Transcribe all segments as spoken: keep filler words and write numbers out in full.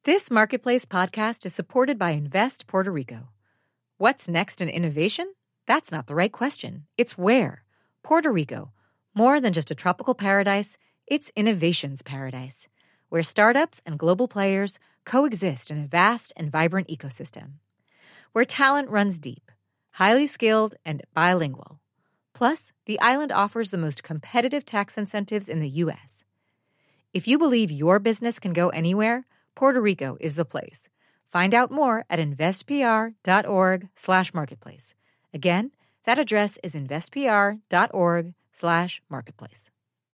This Marketplace podcast is supported by Invest Puerto Rico. What's next in innovation? That's not the right question. It's where. Puerto Rico. More than just a tropical paradise, it's innovation's paradise, where startups and global players coexist in a vast and vibrant ecosystem. Where talent runs deep, highly skilled, and bilingual. Plus, the island offers the most competitive tax incentives in the U S. If you believe your business can go anywhere, Puerto Rico is the place. Find out more at investpr.org slash marketplace. Again, that address is investpr.org slash marketplace.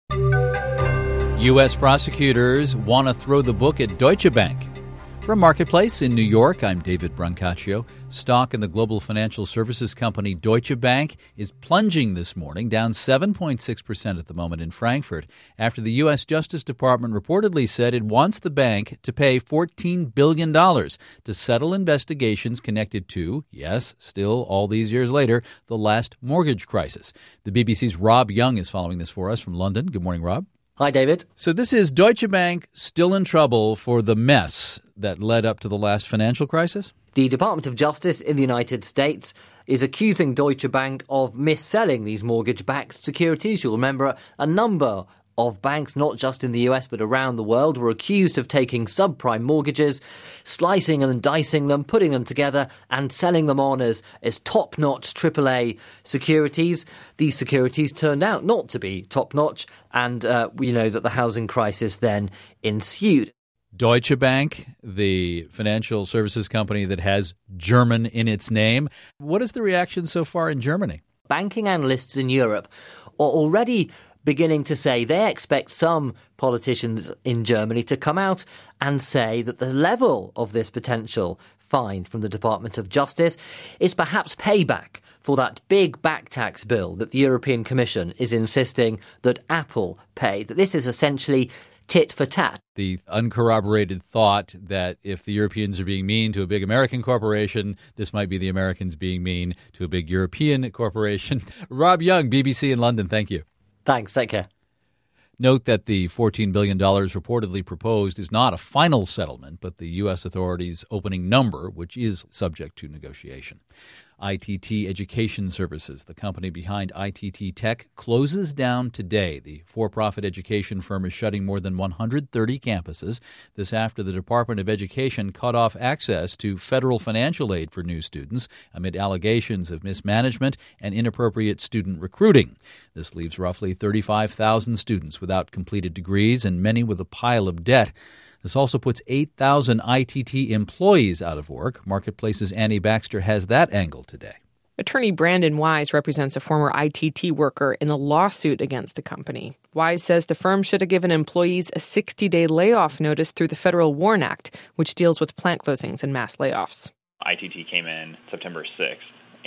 U S prosecutors want to throw the book at Deutsche Bank. From Marketplace in New York, I'm David Brancaccio. Stock in the global financial services company Deutsche Bank is plunging this morning, down seven point six percent at the moment in Frankfurt, after the U S. Justice Department reportedly said it wants the bank to pay fourteen billion dollars to settle investigations connected to, yes, still all these years later, the last mortgage crisis. The B B C's Rob Young is following this for us from London. Good morning, Rob. Hi, David. So this is Deutsche Bank still in trouble for the mess that led up to the last financial crisis? The Department of Justice in the United States is accusing Deutsche Bank of mis-selling these mortgage-backed securities. You'll remember a number of banks, not just in the U S but around the world, were accused of taking subprime mortgages, slicing and dicing them, putting them together and selling them on as, as top-notch triple A securities. These securities turned out not to be top-notch, and uh, we know that the housing crisis then ensued. Deutsche Bank, the financial services company that has German in its name. What is the reaction so far in Germany? Banking analysts in Europe are already beginning to say they expect some politicians in Germany to come out and say that the level of this potential fine from the Department of Justice is perhaps payback for that big back tax bill that the European Commission is insisting that Apple pay, that this is essentially tit for tat. The uncorroborated thought that if the Europeans are being mean to a big American corporation, this might be the Americans being mean to a big European corporation. Rob Young, B B C in London, thank you. Thanks. Take care. Note that the fourteen billion dollars reportedly proposed is not a final settlement, but the U S authorities' opening number, which is subject to negotiation. I T T Education Services, the company behind I T T Tech, closes down today. The for-profit education firm is shutting more than one hundred thirty campuses. This after the Department of Education cut off access to federal financial aid for new students amid allegations of mismanagement and inappropriate student recruiting. This leaves roughly thirty-five thousand students without completed degrees and many with a pile of debt. This also puts eight thousand I T T employees out of work. Marketplace's Annie Baxter has that angle today. Attorney Brandon Wise represents a former I T T worker in a lawsuit against the company. Wise says the firm should have given employees a sixty-day layoff notice through the Federal WARN Act, which deals with plant closings and mass layoffs. I T T came in September sixth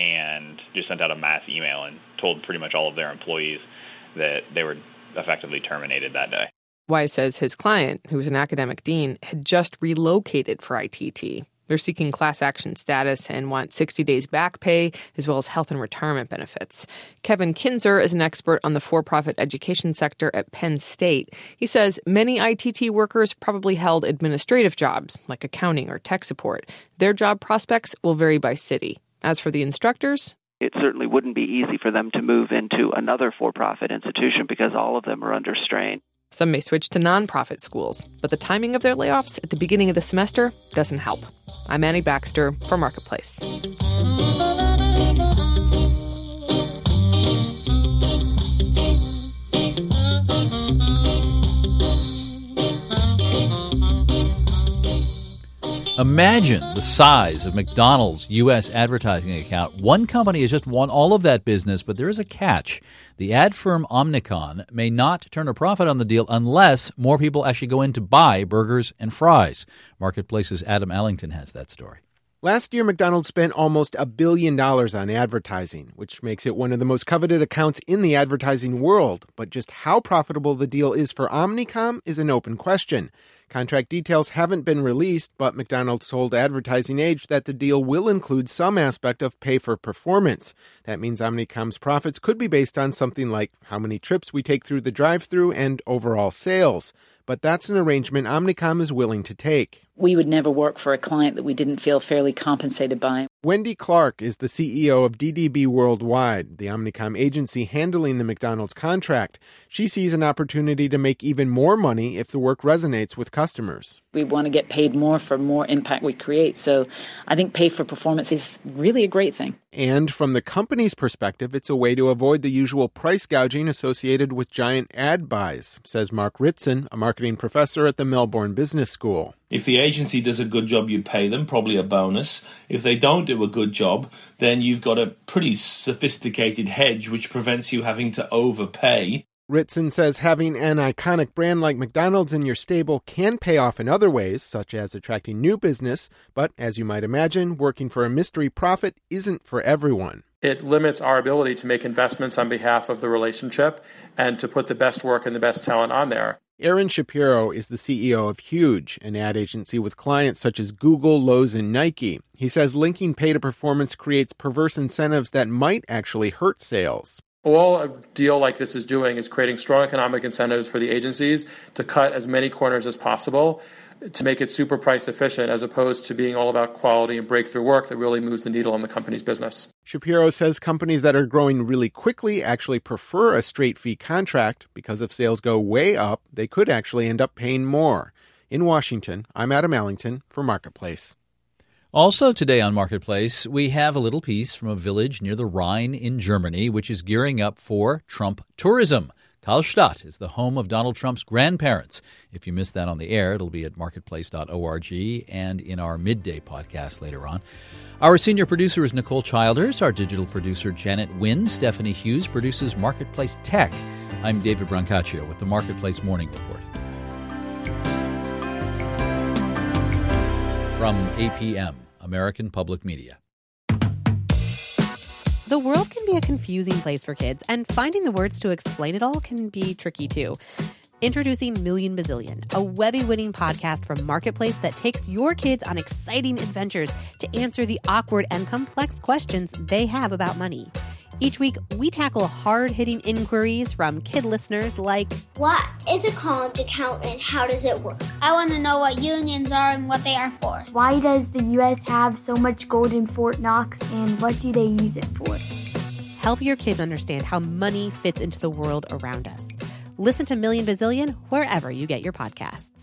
and just sent out a mass email and told pretty much all of their employees that they were effectively terminated that day. Wise says his client, who was an academic dean, had just relocated for I T T. They're seeking class action status and want sixty days back pay, as well as health and retirement benefits. Kevin Kinzer is an expert on the for-profit education sector at Penn State. He says many I T T workers probably held administrative jobs, like accounting or tech support. Their job prospects will vary by city. As for the instructors, it certainly wouldn't be easy for them to move into another for-profit institution because all of them are under strain. Some may switch to nonprofit schools, but the timing of their layoffs at the beginning of the semester doesn't help. I'm Annie Baxter for Marketplace. Imagine the size of McDonald's U S advertising account. One company has just won all of that business, but there is a catch. The ad firm Omnicom may not turn a profit on the deal unless more people actually go in to buy burgers and fries. Marketplace's Adam Allington has that story. Last year, McDonald's spent almost a billion dollars on advertising, which makes it one of the most coveted accounts in the advertising world. But just how profitable the deal is for Omnicom is an open question. Contract details haven't been released, but McDonald's told Advertising Age that the deal will include some aspect of pay for performance. That means Omnicom's profits could be based on something like how many trips we take through the drive-thru and overall sales. But that's an arrangement Omnicom is willing to take. We would never work for a client that we didn't feel fairly compensated by. Wendy Clark is the C E O of D D B Worldwide, the Omnicom agency handling the McDonald's contract. She sees an opportunity to make even more money if the work resonates with customers. We want to get paid more for more impact we create. So I think pay for performance is really a great thing. And from the company's perspective, it's a way to avoid the usual price gouging associated with giant ad buys, says Mark Ritson, a marketing professor at the Melbourne Business School. If the agency does a good job, you pay them, probably a bonus. If they don't do a good job, then you've got a pretty sophisticated hedge which prevents you having to overpay. Ritson says having an iconic brand like McDonald's in your stable can pay off in other ways, such as attracting new business. But as you might imagine, working for a mystery profit isn't for everyone. It limits our ability to make investments on behalf of the relationship and to put the best work and the best talent on there. Aaron Shapiro is the C E O of Huge, an ad agency with clients such as Google, Lowe's, and Nike. He says linking pay to performance creates perverse incentives that might actually hurt sales. All a deal like this is doing is creating strong economic incentives for the agencies to cut as many corners as possible to make it super price efficient, as opposed to being all about quality and breakthrough work that really moves the needle on the company's business. Shapiro says companies that are growing really quickly actually prefer a straight fee contract because if sales go way up, they could actually end up paying more. In Washington, I'm Adam Allington for Marketplace. Also today on Marketplace, we have a little piece from a village near the Rhine in Germany, which is gearing up for Trump tourism. Karlstadt is the home of Donald Trump's grandparents. If you missed that on the air, it'll be at marketplace dot org and in our midday podcast later on. Our senior producer is Nicole Childers. Our digital producer, Janet Wynn. Stephanie Hughes produces Marketplace Tech. I'm David Brancaccio with the Marketplace Morning Report. From A P M, American Public Media. The world can be a confusing place for kids, and finding the words to explain it all can be tricky too. Introducing Million Bazillion, a Webby-winning podcast from Marketplace that takes your kids on exciting adventures to answer the awkward and complex questions they have about money. Each week, we tackle hard-hitting inquiries from kid listeners like, what is a college account and how does it work? I want to know what unions are and what they are for. Why does the U S have so much gold in Fort Knox and what do they use it for? Help your kids understand how money fits into the world around us. Listen to Million Bazillion wherever you get your podcasts.